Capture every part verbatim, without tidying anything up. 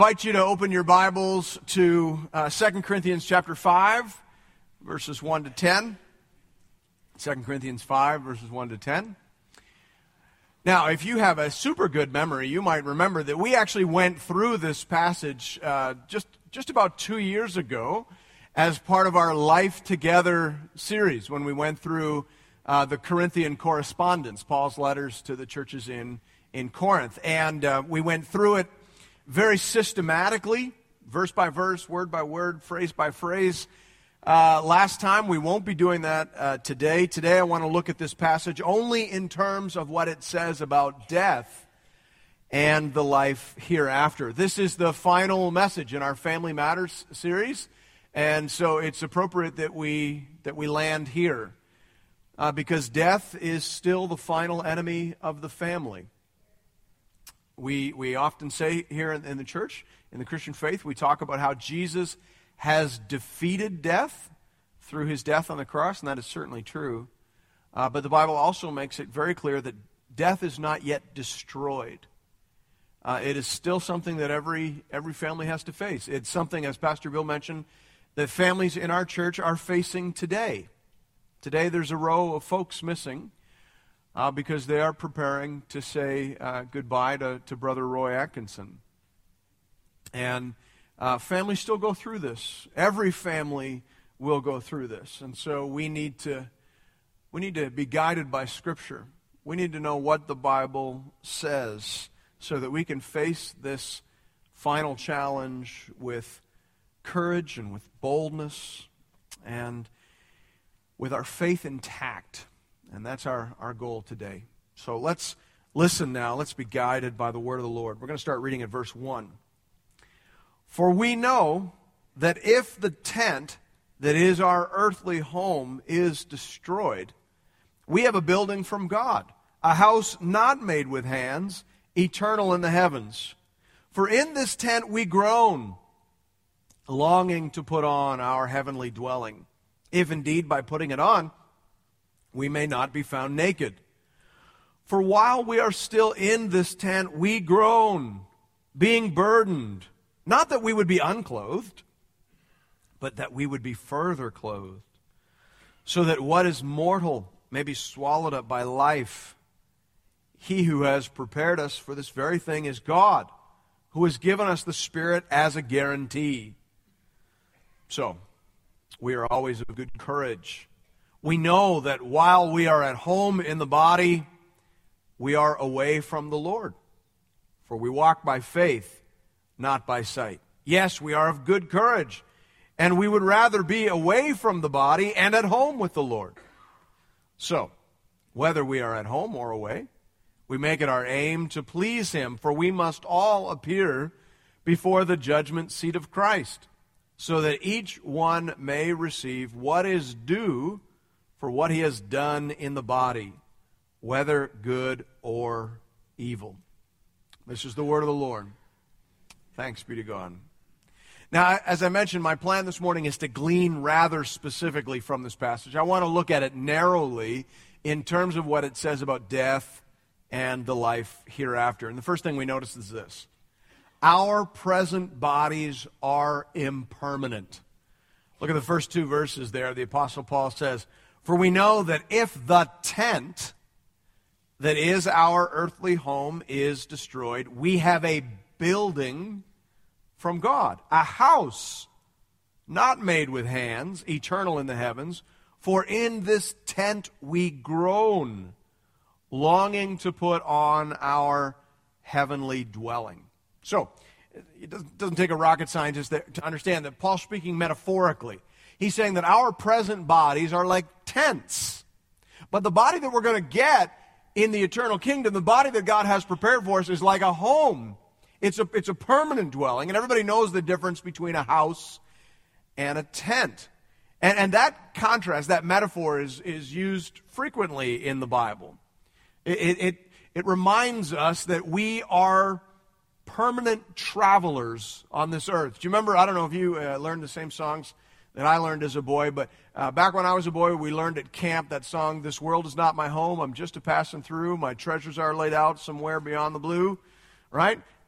I invite you to open your Bibles to uh, Second Corinthians chapter five, verses one to ten. Second Corinthians five, verses one to ten. Now, if you have a super good memory, you might remember that we actually went through this passage uh, just, just about two years ago as part of our Life Together series when we went through uh, the Corinthian correspondence, Paul's letters to the churches in, in Corinth. And uh, we went through it very systematically, verse by verse, word by word, phrase by phrase. Uh, last time, we won't be doing that uh, today. Today I want to look at this passage only in terms of what it says about death and the life hereafter. This is the final message in our Family Matters series, and so it's appropriate that we that we land here uh, because death is still the final enemy of the family. We we often say here in, in the church, in the Christian faith, we talk about how Jesus has defeated death through his death on the cross, and that is certainly true. Uh, but the Bible also makes it very clear that death is not yet destroyed. Uh, it is still something that every every family has to face. It's something, as Pastor Bill mentioned, that families in our church are facing today. Today there's a row of folks missing uh, because they are preparing to say uh, goodbye to, to Brother Roy Atkinson. And Uh, families still go through this. Every family will go through this. And so we need to we need to be guided by Scripture. We need to know what the Bible says so that we can face this final challenge with courage and with boldness and with our faith intact. And that's our, our goal today. So let's listen now. Let's be guided by the word of the Lord. We're going to start reading at verse one. For we know that if the tent that is our earthly home is destroyed, we have a building from God, a house not made with hands, eternal in the heavens. For in this tent we groan, longing to put on our heavenly dwelling, if indeed by putting it on we may not be found naked. For while we are still in this tent we groan, being burdened, not that we would be unclothed, but that we would be further clothed, so that what is mortal may be swallowed up by life. He who has prepared us for this very thing is God, who has given us the Spirit as a guarantee. So, we are always of good courage. We know that while we are at home in the body, we are away from the Lord. For we walk by faith, not by sight. Yes, we are of good courage, and we would rather be away from the body and at home with the Lord. So, whether we are at home or away, we make it our aim to please Him, for we must all appear before the judgment seat of Christ, so that each one may receive what is due for what he has done in the body, whether good or evil. This is the word of the Lord. Thanks be to God. Now, as I mentioned, my plan this morning is to glean rather specifically from this passage. I want to look at it narrowly in terms of what it says about death and the life hereafter. And the first thing we notice is this. Our present bodies are impermanent. Look at the first two verses there. The Apostle Paul says, "For we know that if the tent that is our earthly home is destroyed, we have a building from God, a house not made with hands, eternal in the heavens. For in this tent we groan, longing to put on our heavenly dwelling." So, it doesn't take a rocket scientist to understand that Paul's speaking metaphorically. He's saying that our present bodies are like tents. But the body that we're going to get in the eternal kingdom, the body that God has prepared for us, is like a home. It's a, it's a permanent dwelling, and everybody knows the difference between a house and a tent. And, and that contrast, that metaphor, is, is used frequently in the Bible. It, it, it reminds us that we are permanent travelers on this earth. Do you remember, I don't know if you uh, learned the same songs that I learned as a boy, but uh, back when I was a boy, we learned at camp that song, "This world is not my home, I'm just a passing through, my treasures are laid out somewhere beyond the blue," right?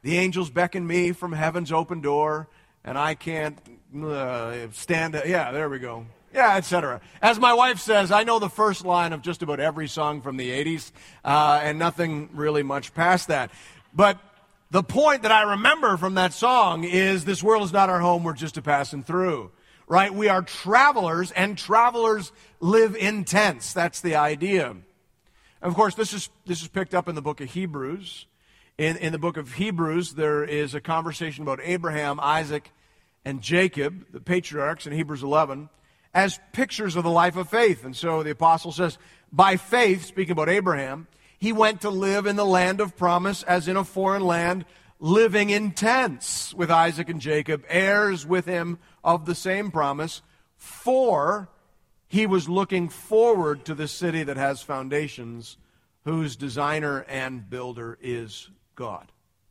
The angels beckon me from heaven's open door, and I can't uh, stand it. Yeah, there we go. Yeah, et cetera. As my wife says, I know the first line of just about every song from the eighties, uh, and nothing really much past that. But the point that I remember from that song is this world is not our home, we're just a passing through. Right? We are travelers, and travelers live in tents. That's the idea. Of course, this is this is picked up in the book of Hebrews. In, in the book of Hebrews, there is a conversation about Abraham, Isaac, and Jacob, the patriarchs in Hebrews eleven, as pictures of the life of faith. And so the apostle says, by faith, speaking about Abraham, he went to live in the land of promise as in a foreign land, living in tents with Isaac and Jacob, heirs with him of the same promise, for he was looking forward to the city that has foundations, whose designer and builder is God.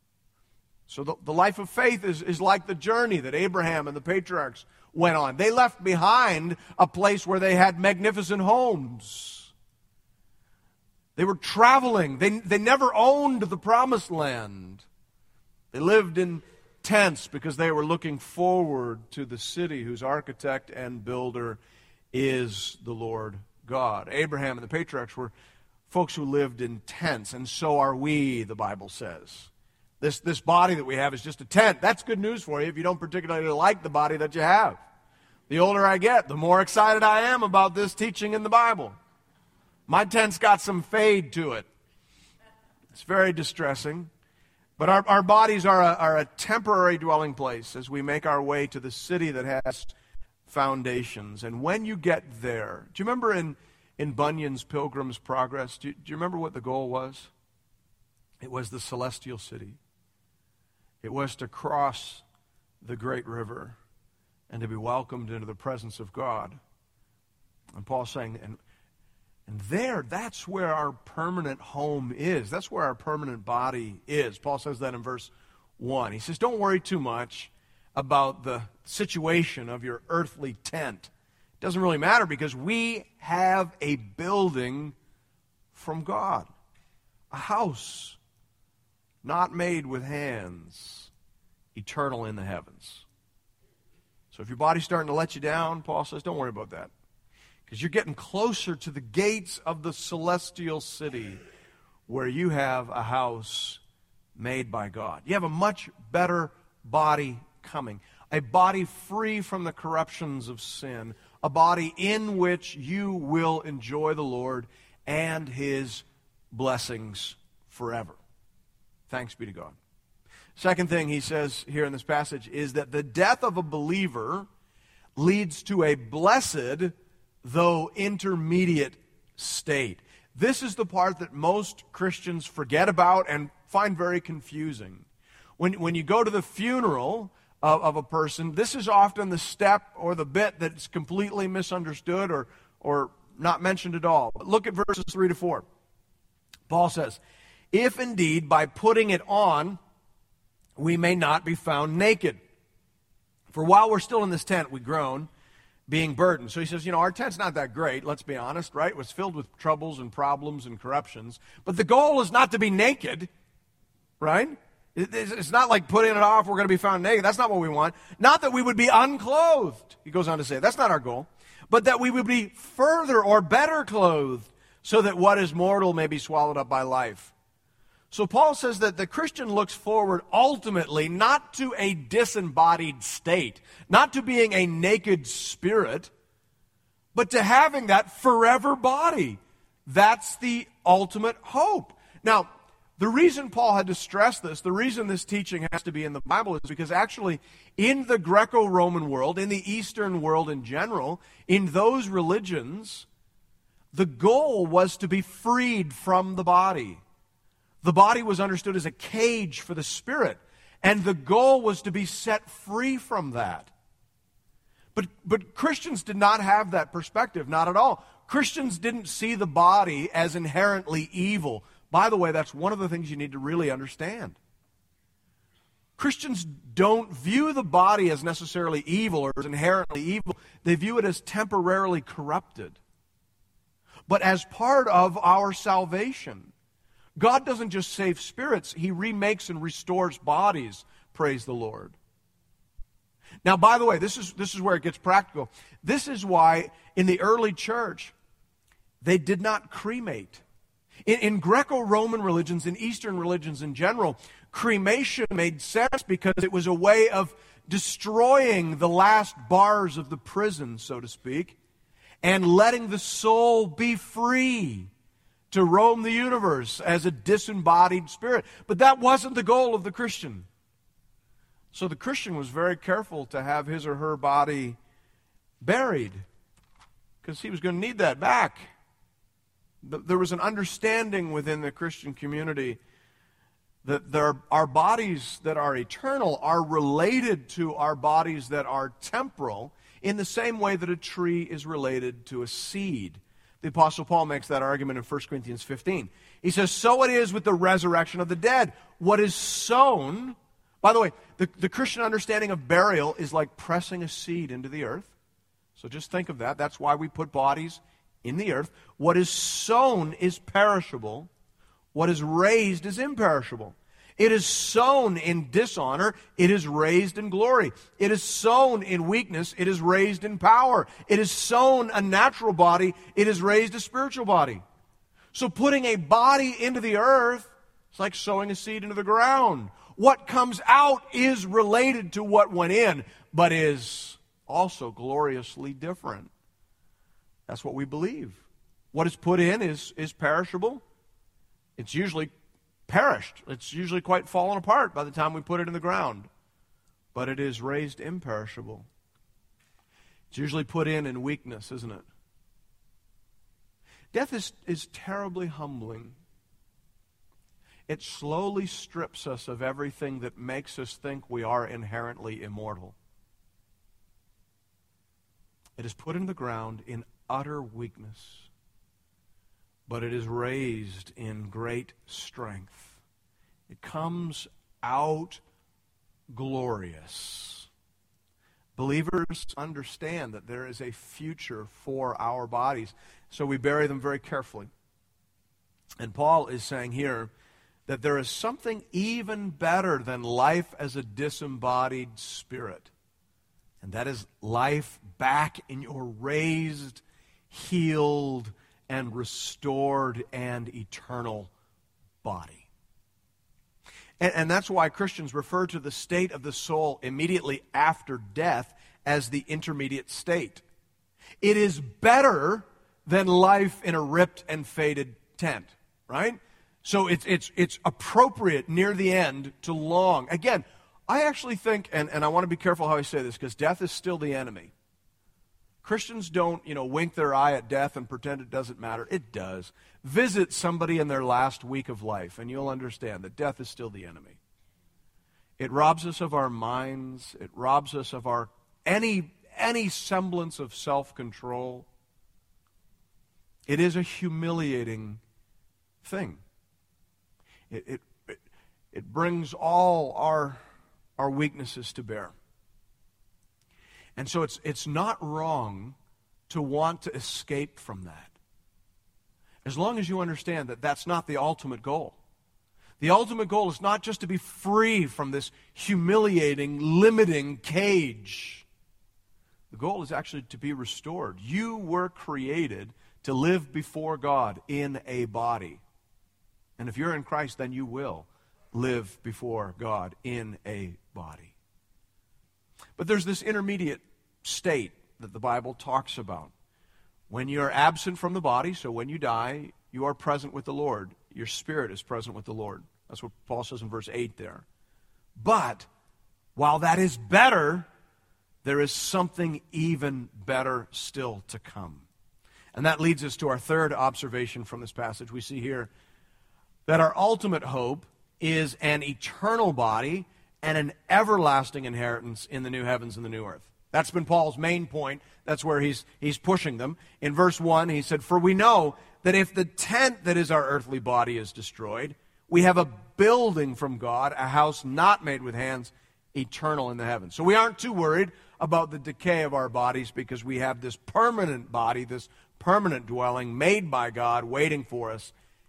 So the, the life of faith is, is like the journey that Abraham and the patriarchs went on. They left behind a place where they had magnificent homes. They were traveling. They, they never owned the promised land. They lived in tents because they were looking forward to the city whose architect and builder is the Lord God. Abraham and the patriarchs were folks who lived in tents, and so are we, the Bible says. This, this body that we have is just a tent. That's good news for you if you don't particularly like the body that you have. The older I get, the more excited I am about this teaching in the Bible. My tent's got some fade to it. It's very distressing. But our, our bodies are a, are a temporary dwelling place as we make our way to the city that has foundations. And when you get there, do you remember in, in Bunyan's Pilgrim's Progress, do you, do you remember what the goal was? It was the celestial city. It was to cross the great river and to be welcomed into the presence of God. And Paul's saying, and, and there, that's where our permanent home is. That's where our permanent body is. Paul says that in verse one. He says, don't worry too much about the situation of your earthly tent. It doesn't really matter because we have a building from God, a house not made with hands, eternal in the heavens. So if your body's starting to let you down, Paul says, don't worry about that. Because you're getting closer to the gates of the celestial city where you have a house made by God. You have a much better body coming. A body free from the corruptions of sin. A body in which you will enjoy the Lord and His blessings forever. Thanks be to God. Second thing he says here in this passage is that the death of a believer leads to a blessed, though intermediate, state. This is the part that most Christians forget about and find very confusing. When, when you go to the funeral of, of a person, this is often the step or the bit that's completely misunderstood or, or not mentioned at all. But look at verses three to four. Paul says, if indeed by putting it on we may not be found naked. For while we're still in this tent, we groan, being burdened. So he says, you know, our tent's not that great, let's be honest, right? It was filled with troubles and problems and corruptions. But the goal is not to be naked, right? It's not like putting it off, we're going to be found naked. That's not what we want. Not that we would be unclothed, he goes on to say. That's not our goal. But that we would be further or better clothed, so that what is mortal may be swallowed up by life. So Paul says that the Christian looks forward ultimately not to a disembodied state, not to being a naked spirit, but to having that forever body. That's the ultimate hope. Now, the reason Paul had to stress this, the reason this teaching has to be in the Bible is because actually in the Greco-Roman world, in the Eastern world in general, in those religions, the goal was to be freed from the body. The body was understood as a cage for the spirit, and the goal was to be set free from that. But, but Christians did not have that perspective, not at all. Christians didn't see the body as inherently evil. By the way, that's one of the things you need to really understand. Christians don't view the body as necessarily evil or as inherently evil. They view it as temporarily corrupted. But as part of our salvation, God doesn't just save spirits, he remakes and restores bodies. Praise the Lord. Now, by the way, this is, this is where it gets practical. This is why in the early church, they did not cremate. In, in Greco-Roman religions, in Eastern religions in general, cremation made sense because it was a way of destroying the last bars of the prison, so to speak, and letting the soul be free to roam the universe as a disembodied spirit. But that wasn't the goal of the Christian. So the Christian was very careful to have his or her body buried because he was going to need that back. There was an understanding within the Christian community that there, our bodies that are eternal are related to our bodies that are temporal in the same way that a tree is related to a seed. The Apostle Paul makes that argument in First Corinthians fifteen. He says, so it is with the resurrection of the dead. What is sown, by the way, the, the Christian understanding of burial is like pressing a seed into the earth. So just think of that. That's why we put bodies in the earth. What is sown is perishable. What is raised is imperishable. It is sown in dishonor. It is raised in glory. It is sown in weakness. It is raised in power. It is sown a natural body. It is raised a spiritual body. So putting a body into the earth is like sowing a seed into the ground. What comes out is related to what went in, but is also gloriously different. That's what we believe. What is put in is, is perishable. It's usually perished. It's usually quite fallen apart by the time we put it in the ground. But it is raised imperishable. It's usually put in in weakness, isn't it? Death is, is terribly humbling. It slowly strips us of everything that makes us think we are inherently immortal. It is put in the ground in utter weakness, but it is raised in great strength. It comes out glorious. Believers understand that there is a future for our bodies, so we bury them very carefully. And Paul is saying here that there is something even better than life as a disembodied spirit, and that is life back in your raised, healed, and restored and eternal body. And, and that's why Christians refer to the state of the soul immediately after death as the intermediate state. It is better than life in a ripped and faded tent, right? So it's it's it's appropriate near the end to long. Again, I actually think, and, and I want to be careful how I say this, because death is still the enemy. Christians don't, you know, wink their eye at death and pretend it doesn't matter. It does. Visit somebody in their last week of life, and you'll understand that death is still the enemy. It robs us of our minds. It robs us of our any any semblance of self-control. It is a humiliating thing. It it it, it brings all our our weaknesses to bear. And so it's it's not wrong to want to escape from that, as long as you understand that that's not the ultimate goal. The ultimate goal is not just to be free from this humiliating, limiting cage. The goal is actually to be restored. You were created to live before God in a body. And if you're in Christ, then you will live before God in a body. But there's this intermediate state that the Bible talks about. When you're absent from the body, so when you die, you are present with the Lord. Your spirit is present with the Lord. That's what Paul says in verse eight there. But while that is better, there is something even better still to come. And that leads us to our third observation from this passage. We see here that our ultimate hope is an eternal body and an everlasting inheritance in the new heavens and the new earth. That's been Paul's main point. That's where he's he's pushing them. In verse one, he said, "For we know that if the tent that is our earthly body is destroyed, we have a building from God, a house not made with hands, eternal in the heavens." So we aren't too worried about the decay of our bodies because we have this permanent body, this permanent dwelling made by God waiting for us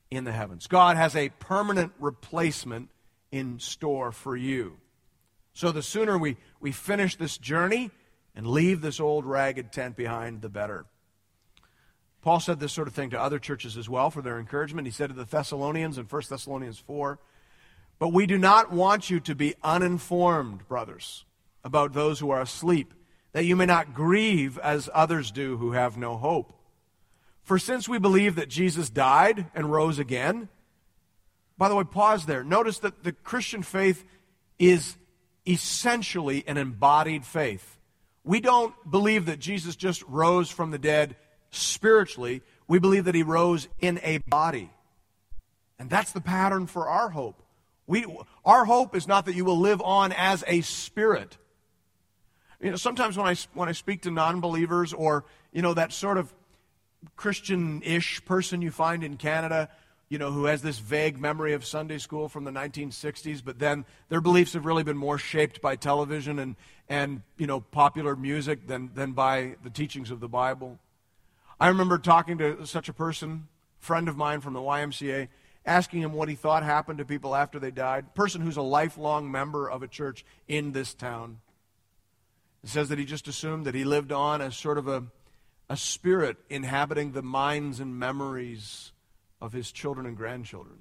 in the heavens. God has a permanent replacement in store for you. So the sooner we, we finish this journey and leave this old ragged tent behind, the better. Paul said this sort of thing to other churches as well for their encouragement. He said to the Thessalonians in First Thessalonians four, "But we do not want you to be uninformed, brothers, about those who are asleep, that you may not grieve as others do who have no hope. For since we believe that Jesus died and rose again," by the way, pause there. Notice that the Christian faith is essentially an embodied faith. We don't believe that Jesus just rose from the dead spiritually. We believe that he rose in a body. And that's the pattern for our hope. We, our hope is not that you will live on as a spirit. You know, sometimes when I, when I speak to non-believers or, you know, that sort of Christian-ish person you find in Canada, you know, who has this vague memory of Sunday school from the nineteen sixties, but then their beliefs have really been more shaped by television and, and you know, popular music than, than by the teachings of the Bible. I remember talking to such a person, friend of mine from the Y M C A, asking him what he thought happened to people after they died. Person who's a lifelong member of a church in this town. It says that he just assumed that he lived on as sort of a, a spirit inhabiting the minds and memories of his children and grandchildren.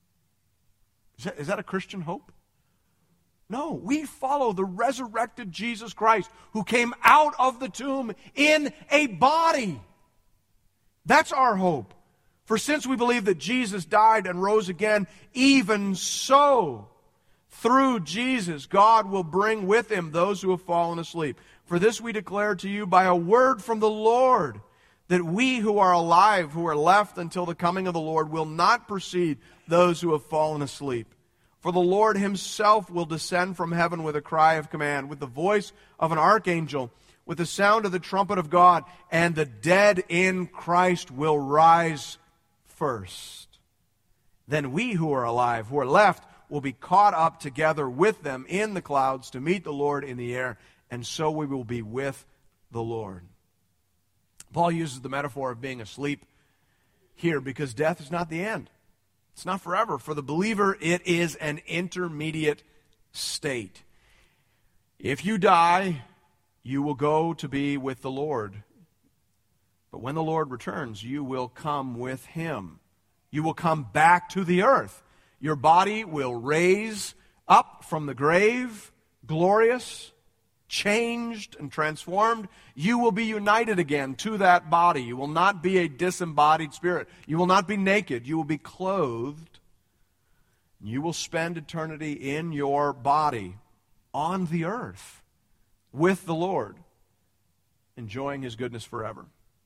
Is that, is that a Christian hope? No, we follow the resurrected Jesus Christ who came out of the tomb in a body. That's our hope. For since we believe that Jesus died and rose again, even so, through Jesus, God will bring with him those who have fallen asleep. For this we declare to you by a word from the Lord, that we who are alive, who are left until the coming of the Lord, will not precede those who have fallen asleep. For the Lord himself will descend from heaven with a cry of command, with the voice of an archangel, with the sound of the trumpet of God, and the dead in Christ will rise first. Then we who are alive, who are left, will be caught up together with them in the clouds to meet the Lord in the air, and so we will be with the Lord. Paul uses the metaphor of being asleep here because death is not the end. It's not forever. For the believer, it is an intermediate state. If you die, you will go to be with the Lord. But when the Lord returns, you will come with him. You will come back to the earth. Your body will raise up from the grave, glorious, changed and transformed. You will be united again to that body. You will not be a disembodied spirit. You will not be naked. You will be clothed. You will spend eternity in your body on the earth with the Lord, enjoying his goodness forever.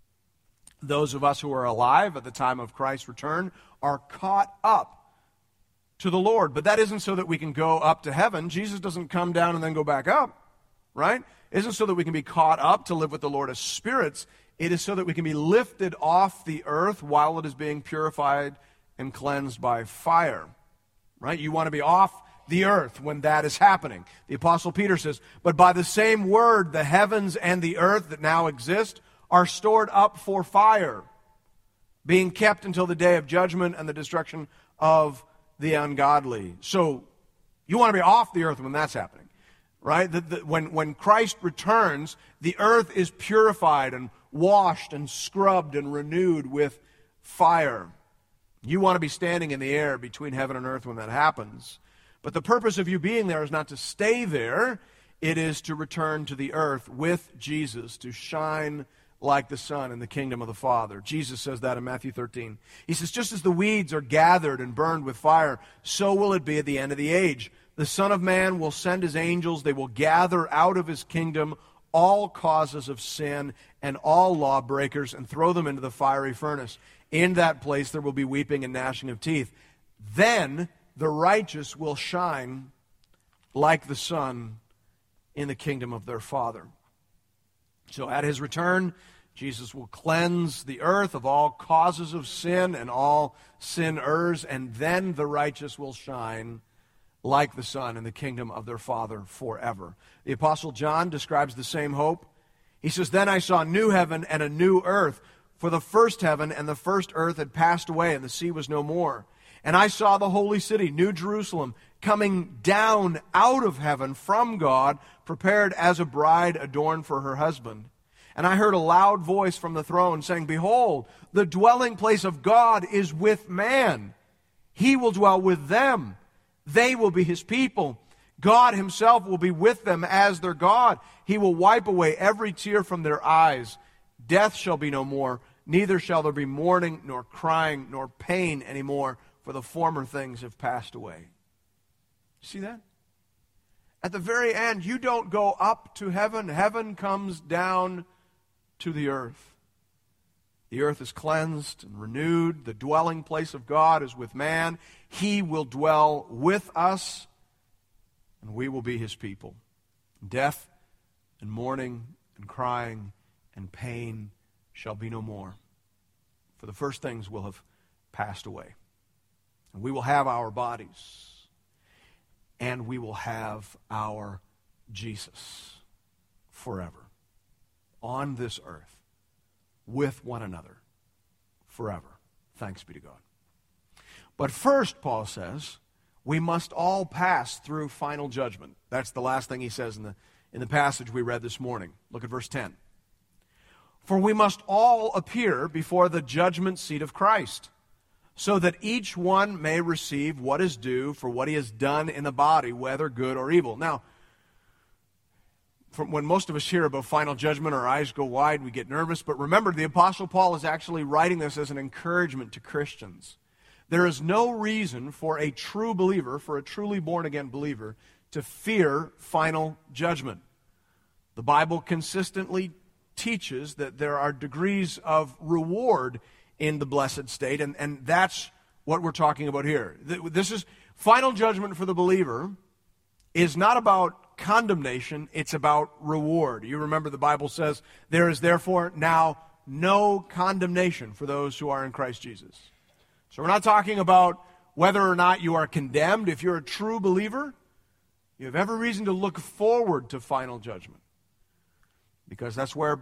Those of us who are alive at the time of Christ's return are caught up to the Lord. But that isn't so that we can go up to heaven. Jesus doesn't come down and then go back up. Right? It isn't so that we can be caught up to live with the Lord as spirits. It is so that we can be lifted off the earth while it is being purified and cleansed by fire. Right? You want to be off the earth when that is happening. The Apostle Peter says, "But by the same word, the heavens and the earth that now exist are stored up for fire, being kept until the day of judgment and the destruction of the ungodly." So, you want to be off the earth when that's happening. Right? The, the, when, when Christ returns, the earth is purified and washed and scrubbed and renewed with fire. You want to be standing in the air between heaven and earth when that happens. But the purpose of you being there is not to stay there. It is to return to the earth with Jesus, to shine like the sun in the kingdom of the Father. Jesus says that in Matthew thirteen. He says, just as the weeds are gathered and burned with fire, so will it be at the end of the age. The Son of Man will send his angels. They will gather out of his kingdom all causes of sin and all lawbreakers and throw them into the fiery furnace. In that place there will be weeping and gnashing of teeth. Then the righteous will shine like the sun in the kingdom of their Father. So at his return, Jesus will cleanse the earth of all causes of sin and all sinners, and then the righteous will shine like the sun in the kingdom of their Father forever. The Apostle John describes the same hope. He says, "Then I saw a new heaven and a new earth, For the first heaven and the first earth had passed away, and the sea was no more. And I saw the holy city, New Jerusalem, coming down out of heaven from God, prepared as a bride adorned for her husband. And I heard a loud voice from the throne saying, Behold, the dwelling place of God is with man. He will dwell with them. They will be his people. God himself will be with them as their God. He will wipe away every tear from their eyes. Death shall be no more. Neither shall there be mourning, nor crying, nor pain anymore, for the former things have passed away. See that? At the very end, you don't go up to heaven. Heaven comes down to the earth. The earth is cleansed and renewed. The dwelling place of God is with man. He will dwell with us, and we will be his people. Death and mourning and crying and pain shall be no more. For the first things will have passed away. And we will have our bodies. And we will have our Jesus forever. On this earth. With one another. Forever. Thanks be to God. But first, Paul says, we must all pass through final judgment. That's the last thing he says in the, in the passage we read this morning. Look at verse ten. For we must all appear before the judgment seat of Christ, so that each one may receive what is due for what he has done in the body, whether good or evil. Now, from when most of us hear about final judgment, our eyes go wide, we get nervous. But remember, the Apostle Paul is actually writing this as an encouragement to Christians. There is no reason for a true believer, for a truly born-again believer, to fear final judgment. The Bible consistently teaches that there are degrees of reward in the blessed state, and, and that's what we're talking about here. This is final judgment for the believer is not about condemnation, it's about reward. You remember the Bible says, there is therefore now no condemnation for those who are in Christ Jesus. So we're not talking about whether or not you are condemned. If you're a true believer, you have every reason to look forward to final judgment. Because that's where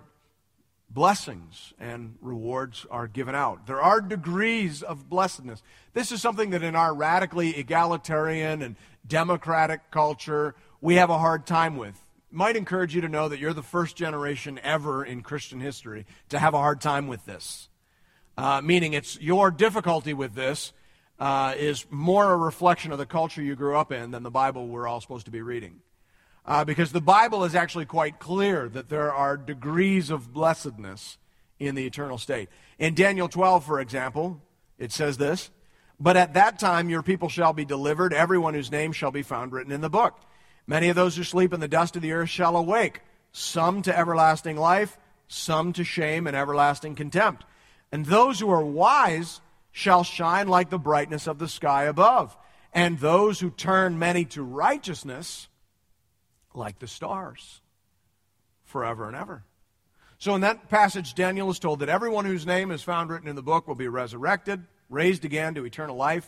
blessings and rewards are given out. There are degrees of blessedness. This is something that in our radically egalitarian and democratic culture, we have a hard time with. Might encourage you to know that you're the first generation ever in Christian history to have a hard time with this. Uh, meaning it's your difficulty with this uh, is more a reflection of the culture you grew up in than the Bible we're all supposed to be reading. Uh, because the Bible is actually quite clear that there are degrees of blessedness in the eternal state. In Daniel twelve, for example, it says this, But at that time your people shall be delivered, everyone whose name shall be found written in the book. Many of those who sleep in the dust of the earth shall awake, some to everlasting life, some to shame and everlasting contempt. And those who are wise shall shine like the brightness of the sky above, and those who turn many to righteousness like the stars, forever and ever. So in that passage, Daniel is told that everyone whose name is found written in the book will be resurrected, raised again to eternal life.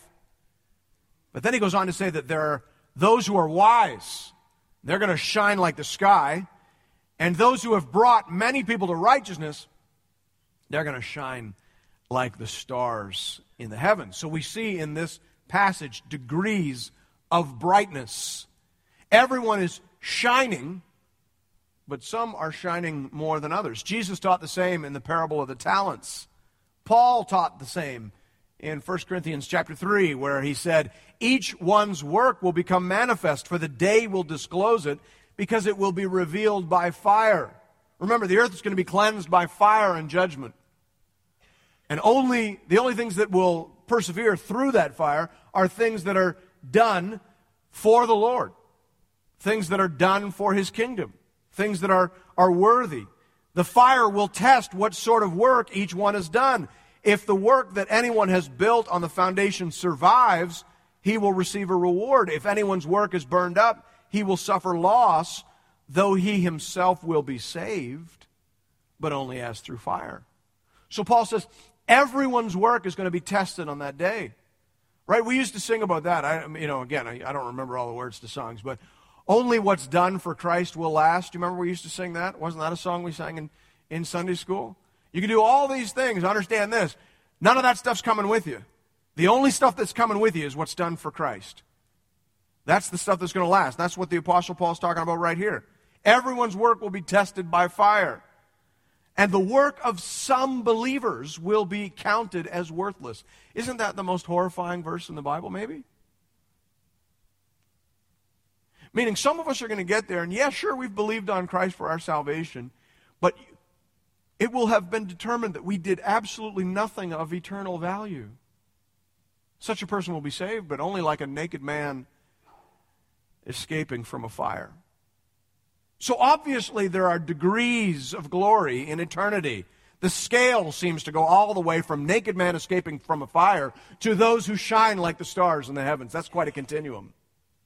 But then he goes on to say that there are those who are wise. They're going to shine like the sky. And those who have brought many people to righteousness, they're going to shine like the stars in the heavens. So we see in this passage degrees of brightness. Everyone is shining, but some are shining more than others. Jesus taught the same in the parable of the talents. Paul taught the same in First Corinthians chapter three, where he said, each one's work will become manifest, for the day will disclose it, because it will be revealed by fire. Remember, the earth is going to be cleansed by fire and judgment. And only the only things that will persevere through that fire are things that are done for the Lord. Things that are done for his kingdom. Things that are, are worthy. The fire will test what sort of work each one has done. If the work that anyone has built on the foundation survives, he will receive a reward. If anyone's work is burned up, he will suffer loss, though he himself will be saved, but only as through fire. So Paul says, everyone's work is going to be tested on that day. Right? We used to sing about that. I, you know, again, I, I don't remember all the words to songs, but only what's done for Christ will last. Do you remember we used to sing that? Wasn't that a song we sang in, in Sunday school? You can do all these things. Understand this. None of that stuff's coming with you. The only stuff that's coming with you is what's done for Christ. That's the stuff that's going to last. That's what the Apostle Paul's talking about right here. Everyone's work will be tested by fire. And the work of some believers will be counted as worthless. Isn't that the most horrifying verse in the Bible, maybe? Meaning some of us are going to get there, and yeah, sure, we've believed on Christ for our salvation, but it will have been determined that we did absolutely nothing of eternal value. Such a person will be saved, but only like a naked man escaping from a fire. So obviously there are degrees of glory in eternity. The scale seems to go all the way from naked man escaping from a fire to those who shine like the stars in the heavens. That's quite a continuum.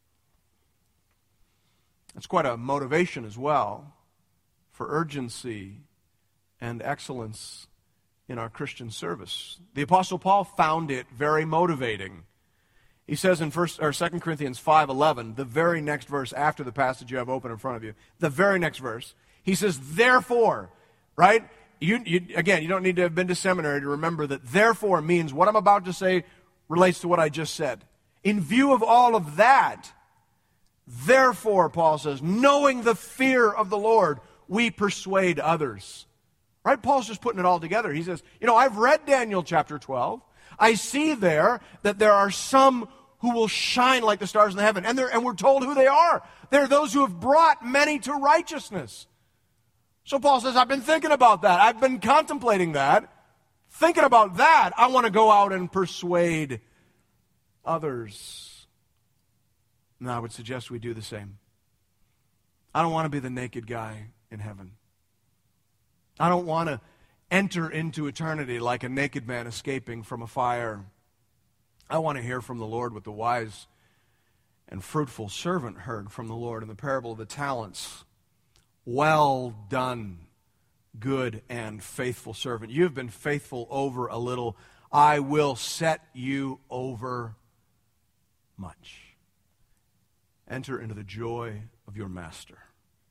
That's quite a motivation as well for urgency and excellence in our Christian service. The Apostle Paul found it very motivating. He says in first or Second Corinthians five eleven, the very next verse after the passage you have open in front of you, the very next verse, he says, therefore, right? You, you, again, you don't need to have been to seminary to remember that therefore means what I'm about to say relates to what I just said. In view of all of that, therefore, Paul says, knowing the fear of the Lord, we persuade others. Right? Paul's just putting it all together. He says, you know, I've read Daniel chapter twelve. I see there that there are some who will shine like the stars in the heaven. And, they're, and we're told who they are. They're those who have brought many to righteousness. So Paul says, I've been thinking about that. I've been contemplating that. Thinking about that, I want to go out and persuade others. And I would suggest we do the same. I don't want to be the naked guy in heaven. I don't want to enter into eternity like a naked man escaping from a fire. I want to hear from the Lord what the wise and fruitful servant heard from the Lord in the parable of the talents. Well done, good and faithful servant. You have been faithful over a little. I will set you over much. Enter into the joy of your master.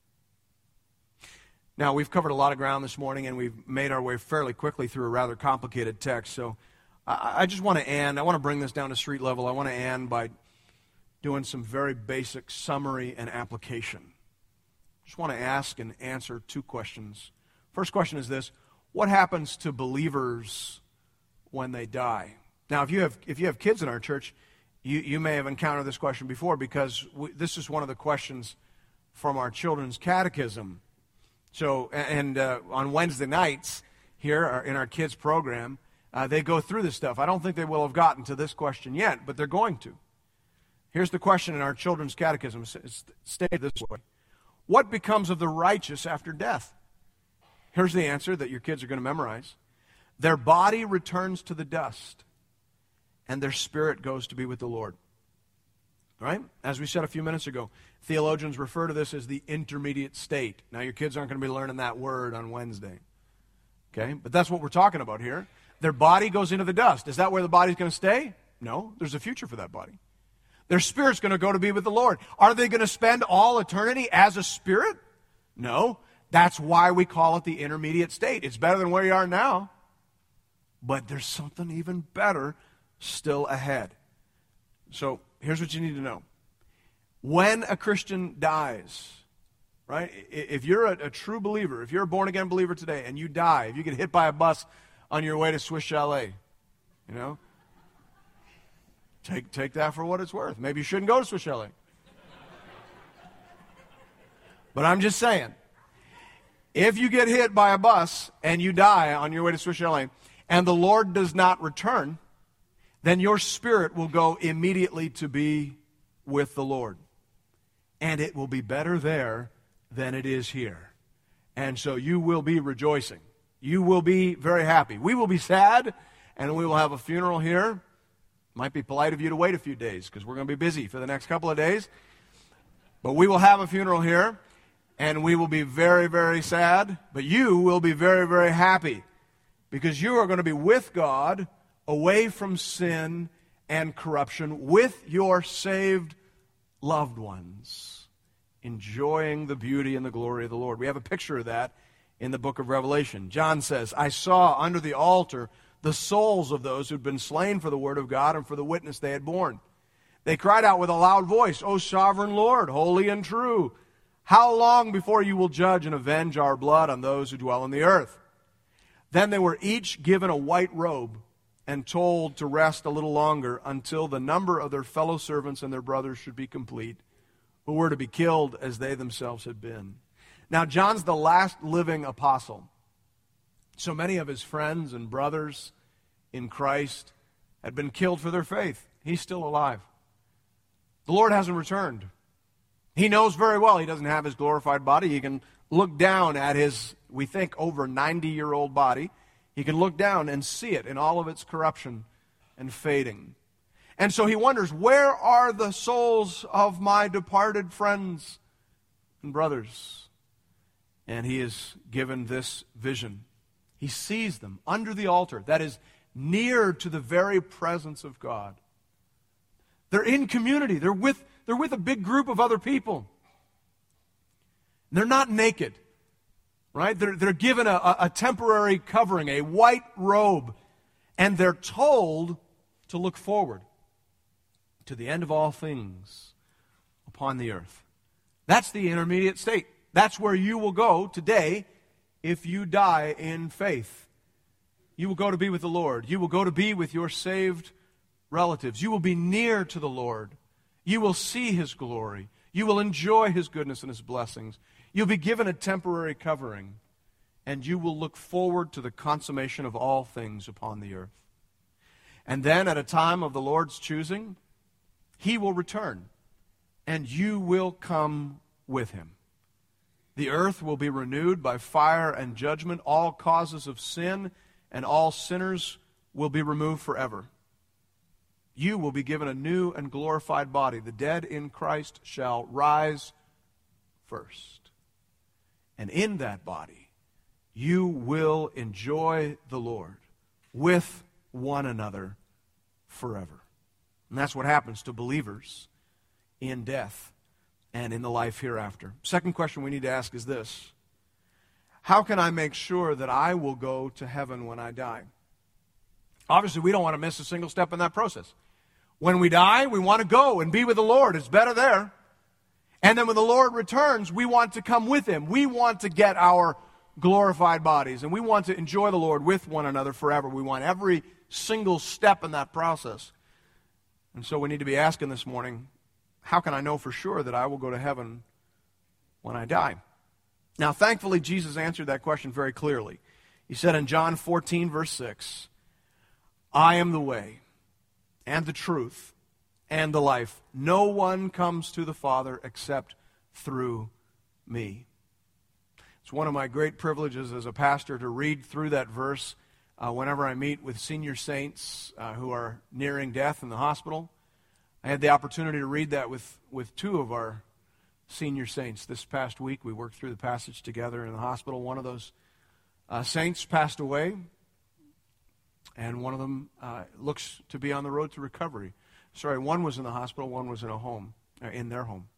Now, we've covered a lot of ground this morning, and we've made our way fairly quickly through a rather complicated text. So I, I just want to end, I want to bring this down to street level. I want to end by doing some very basic summary and application. Just want to ask and answer two questions. First question is this: what happens to believers when they die? Now, if you have if you have kids in our church, you, you may have encountered this question before, because we, this is one of the questions from our children's catechism. So, and uh, on Wednesday nights here in our kids' program, uh, they go through this stuff. I don't think they will have gotten to this question yet, but they're going to. Here's the question in our children's catechism. It's stated this way: what becomes of the righteous after death? Here's the answer that your kids are going to memorize. Their body returns to the dust, and their spirit goes to be with the Lord. Right? As we said a few minutes ago, theologians refer to this as the intermediate state. Now, your kids aren't going to be learning that word on Wednesday. Okay? But that's what we're talking about here. Their body goes into the dust. Is that where the body's going to stay? No. There's a future for that body. Their spirit's going to go to be with the Lord. Are they going to spend all eternity as a spirit? No. That's why we call it the intermediate state. It's better than where you are now. But there's something even better still ahead. So, here's what you need to know. When a Christian dies, right, if you're a, a true believer, if you're a born-again believer today and you die, if you get hit by a bus on your way to Swiss Chalet, you know, take, take that for what it's worth. Maybe you shouldn't go to Swiss Chalet. But I'm just saying, if you get hit by a bus and you die on your way to Swiss Chalet and the Lord does not return, then your spirit will go immediately to be with the Lord. And it will be better there than it is here. And so you will be rejoicing. You will be very happy. We will be sad, and we will have a funeral here. Might be polite of you to wait a few days, because we're going to be busy for the next couple of days. But we will have a funeral here, and we will be very, very sad. But you will be very, very happy, because you are going to be with God, away from sin and corruption, with your saved loved ones, enjoying the beauty and the glory of the Lord. We have a picture of that in the book of Revelation. John says, I saw under the altar the souls of those who'd been slain for the word of God and for the witness they had borne. They cried out with a loud voice, O sovereign Lord, holy and true, how long before you will judge and avenge our blood on those who dwell on the earth? Then they were each given a white robe and told to rest a little longer until the number of their fellow servants and their brothers should be complete, who were to be killed as they themselves had been. Now, John's the last living apostle. So many of his friends and brothers in Christ had been killed for their faith. He's still alive. The Lord hasn't returned. He knows very well he doesn't have his glorified body. He can look down at his, we think, over ninety-year-old body. He can look down and see it in all of its corruption and fading. And so he wonders, where are the souls of my departed friends and brothers? And he is given this vision. He sees them under the altar, that is, near to the very presence of God. They're in community. They're with, they're with a big group of other people. They're not naked, right? They're, they're given a, a temporary covering, a white robe, and they're told to look forward to the end of all things upon the earth. That's the intermediate state. That's where you will go today if you die in faith. You will go to be with the Lord. You will go to be with your saved relatives. You will be near to the Lord. You will see His glory. You will enjoy His goodness and His blessings. You'll be given a temporary covering, and you will look forward to the consummation of all things upon the earth. And then at a time of the Lord's choosing, He will return, and you will come with Him. The earth will be renewed by fire and judgment. All causes of sin and all sinners will be removed forever. You will be given a new and glorified body. The dead in Christ shall rise first. And in that body, you will enjoy the Lord with one another forever. And that's what happens to believers in death and in the life hereafter. Second question we need to ask is this: how can I make sure that I will go to heaven when I die? Obviously, we don't want to miss a single step in that process. When we die, we want to go and be with the Lord. It's better there. And then when the Lord returns, we want to come with Him. We want to get our glorified bodies, and we want to enjoy the Lord with one another forever. We want every single step in that process. And so we need to be asking this morning, how can I know for sure that I will go to heaven when I die? Now, thankfully, Jesus answered that question very clearly. He said in John fourteen, verse six, I am the way and the truth and the life. No one comes to the Father except through me. It's one of my great privileges as a pastor to read through that verse uh, whenever I meet with senior saints uh, who are nearing death in the hospital. I had the opportunity to read that with, with two of our senior saints this past week. We worked through the passage together in the hospital. One of those uh, saints passed away, and one of them uh, looks to be on the road to recovery. Sorry, one was in the hospital, one was in a home, uh, in their home.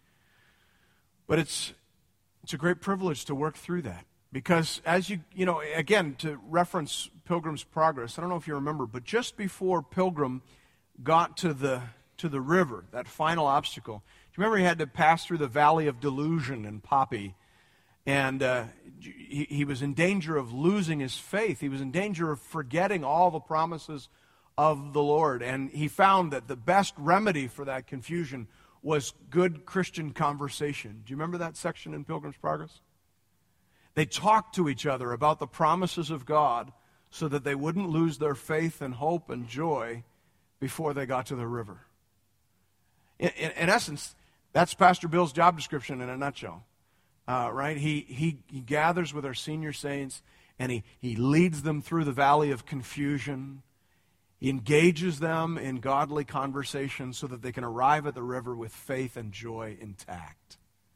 But it's it's a great privilege to work through that, because as you, you know, again, to reference Pilgrim's Progress, I don't know if you remember, but just before Pilgrim got to the to the river, that final obstacle, do you remember he had to pass through the Valley of Delusion in Poppy? And uh, he, he was in danger of losing his faith. He was in danger of forgetting all the promises of the Lord. And he found that the best remedy for that confusion was good Christian conversation. Do you remember that section in Pilgrim's Progress? They talked to each other about the promises of God so that they wouldn't lose their faith and hope and joy before they got to the river. In, in, in essence, that's Pastor Bill's job description in a nutshell. Uh, right? He, he he gathers with our senior saints, and he, he leads them through the valley of confusion. He engages them in godly conversation so that they can arrive at the river with faith and joy intact.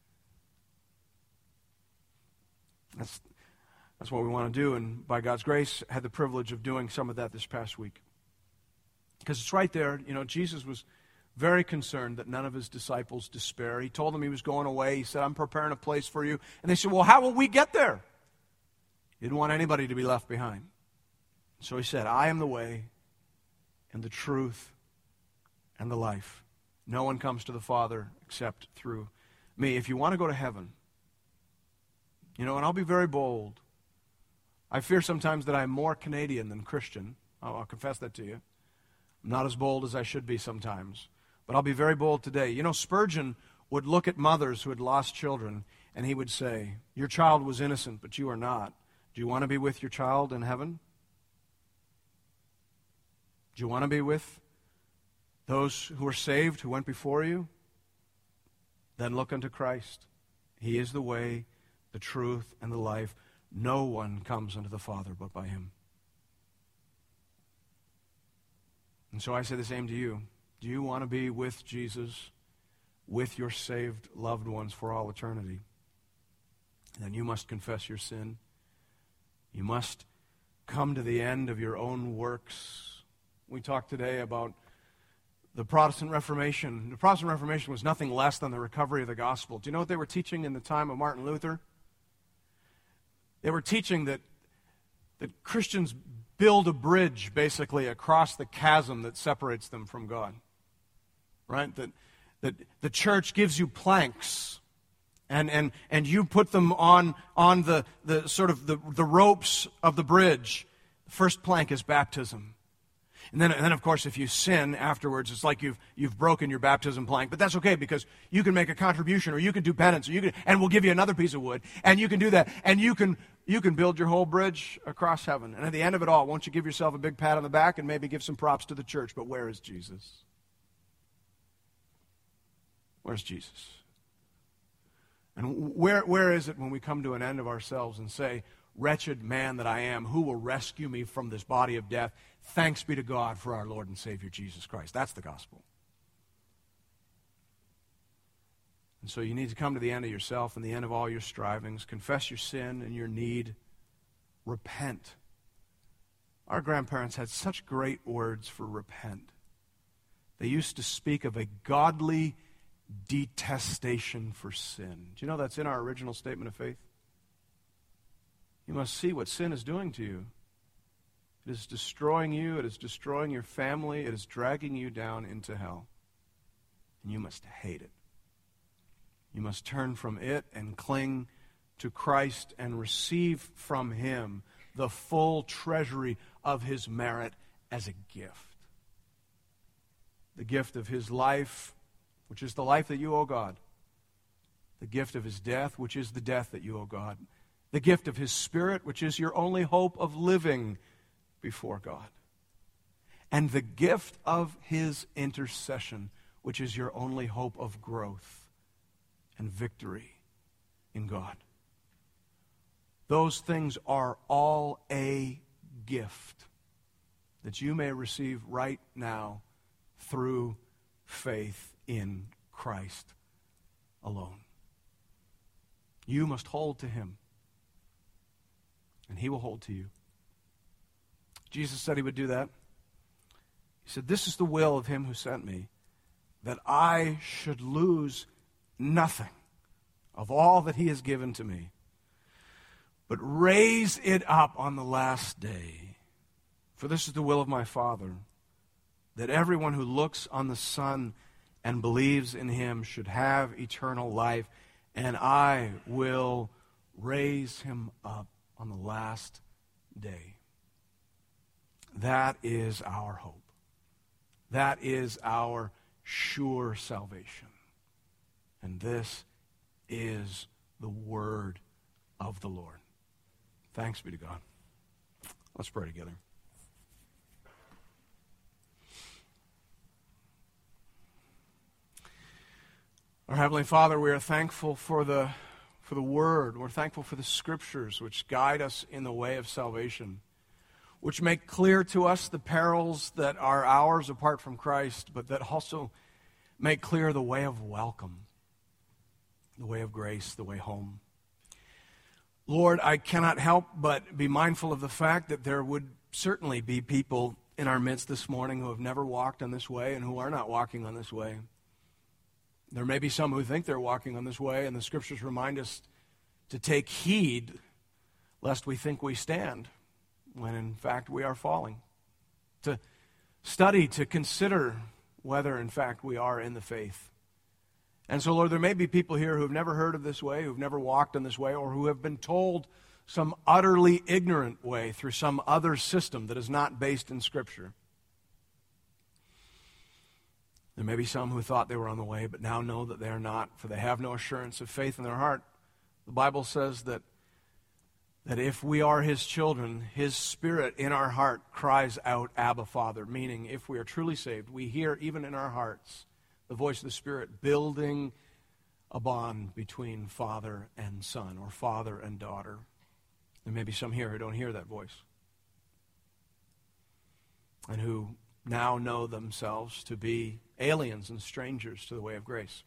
That's, that's what we want to do, and by God's grace, I had the privilege of doing some of that this past week. Because it's right there, you know, Jesus was very concerned that none of his disciples despair. He told them he was going away. He said, I'm preparing a place for you. And they said, well, how will we get there? He didn't want anybody to be left behind. So he said, I am the way and the truth and the life. No one comes to the Father except through me. If you want to go to heaven, you know, and I'll be very bold. I fear sometimes that I'm more Canadian than Christian. I'll, I'll confess that to you. I'm not as bold as I should be sometimes. But I'll be very bold today. You know, Spurgeon would look at mothers who had lost children, and he would say, your child was innocent, but you are not. Do you want to be with your child in heaven? Do you want to be with those who are saved, who went before you? Then look unto Christ. He is the way, the truth, and the life. No one comes unto the Father but by him. And so I say the same to you. Do you want to be with Jesus, with your saved loved ones for all eternity? Then you must confess your sin. You must come to the end of your own works. We talked today about the Protestant Reformation. The Protestant Reformation was nothing less than the recovery of the gospel. Do you know what they were teaching in the time of Martin Luther? They were teaching that, that Christians build a bridge, basically, across the chasm that separates them from God. Right? That, that the church gives you planks, and, and, and you put them on, on the, the sort of the, the ropes of the bridge. The first plank is baptism. And then, and then, of course, if you sin afterwards, it's like you've, you've broken your baptism plank. But that's okay, because you can make a contribution, or you can do penance, or you can, and we'll give you another piece of wood, and you can do that, and you can, you can build your whole bridge across heaven. And at the end of it all, won't you give yourself a big pat on the back and maybe give some props to the church? But where is Jesus? Where's Jesus? And where, where is it when we come to an end of ourselves and say, wretched man that I am, who will rescue me from this body of death? Thanks be to God for our Lord and Savior Jesus Christ. That's the gospel. And so you need to come to the end of yourself and the end of all your strivings. Confess your sin and your need. Repent. Our grandparents had such great words for repent. They used to speak of a godly detestation for sin. Do you know that's in our original statement of faith? You must see what sin is doing to you. It is destroying you. It is destroying your family. It is dragging you down into hell. And you must hate it. You must turn from it and cling to Christ and receive from him the full treasury of his merit as a gift. The gift of his life, which is the life that you owe God. The gift of his death, which is the death that you owe God. The gift of his Spirit, which is your only hope of living before God. And the gift of his intercession, which is your only hope of growth and victory in God. Those things are all a gift that you may receive right now through faith in Christ alone. You must hold to him, and he will hold to you. Jesus said he would do that. He said, this is the will of him who sent me, that I should lose nothing of all that he has given to me, but raise it up on the last day. For this is the will of my Father, that everyone who looks on the Son and believes in him should have eternal life, and I will raise him up on the last day. That is our hope. That is our sure salvation. And this is the word of the Lord. Thanks be to God. Let's pray together. Our Heavenly Father, we are thankful for the, for the Word. We're thankful for the Scriptures which guide us in the way of salvation, which make clear to us the perils that are ours apart from Christ, but that also make clear the way of welcome, the way of grace, the way home. Lord, I cannot help but be mindful of the fact that there would certainly be people in our midst this morning who have never walked on this way and who are not walking on this way. There may be some who think they're walking on this way, and the Scriptures remind us to take heed lest we think we stand, when in fact we are falling. To study, to consider whether in fact we are in the faith. And so, Lord, there may be people here who have never heard of this way, who have never walked in this way, or who have been told some utterly ignorant way through some other system that is not based in Scripture. There may be some who thought they were on the way, but now know that they are not, for they have no assurance of faith in their heart. The Bible says that, that if we are His children, His Spirit in our heart cries out, Abba, Father, meaning if we are truly saved, we hear even in our hearts the voice of the Spirit building a bond between father and son, or father and daughter. There may be some here who don't hear that voice, and who now know themselves to be aliens and strangers to the way of grace.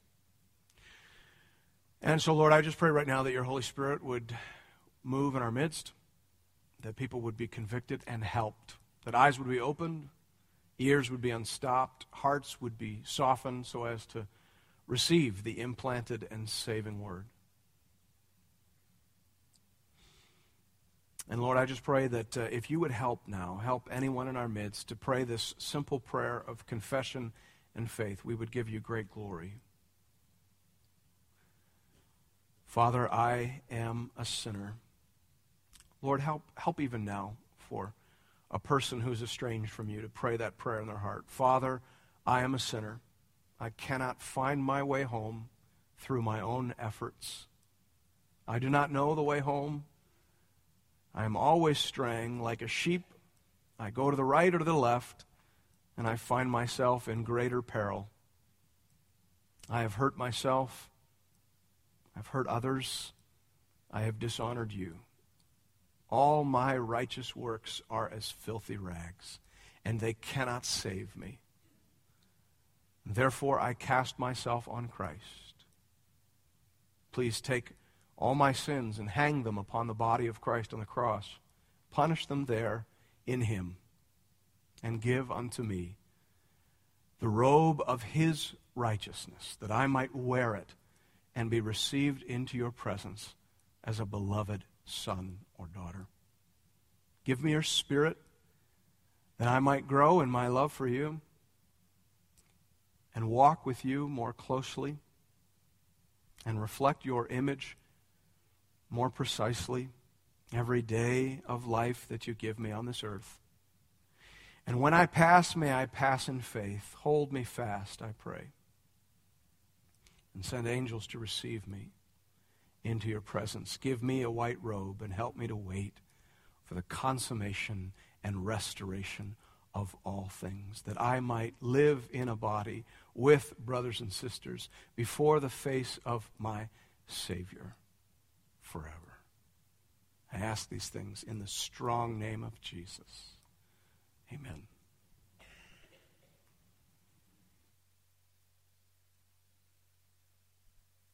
And so, Lord, I just pray right now that your Holy Spirit would move in our midst, that people would be convicted and helped, that eyes would be opened, ears would be unstopped, hearts would be softened so as to receive the implanted and saving word. And Lord, I just pray that uh, if you would help now, help anyone in our midst to pray this simple prayer of confession and faith, we would give you great glory. Father, I am a sinner. Lord, help help even now for a person who's estranged from you to pray that prayer in their heart. Father, I am a sinner. I cannot find my way home through my own efforts. I do not know the way home. I am always straying like a sheep. I go to the right or to the left, and I find myself in greater peril. I have hurt myself. I've hurt others. I have dishonored you. All my righteous works are as filthy rags, and they cannot save me. Therefore, I cast myself on Christ. Please take all my sins and hang them upon the body of Christ on the cross. Punish them there in Him, and give unto me the robe of His righteousness, that I might wear it and be received into your presence as a beloved son or daughter. Give me your Spirit, that I might grow in my love for you and walk with you more closely and reflect your image more precisely every day of life that you give me on this earth. And when I pass, may I pass in faith. Hold me fast, I pray, and send angels to receive me into your presence. Give me a white robe and help me to wait for the consummation and restoration of all things, that I might live in a body with brothers and sisters before the face of my Savior forever. I ask these things in the strong name of Jesus. Amen.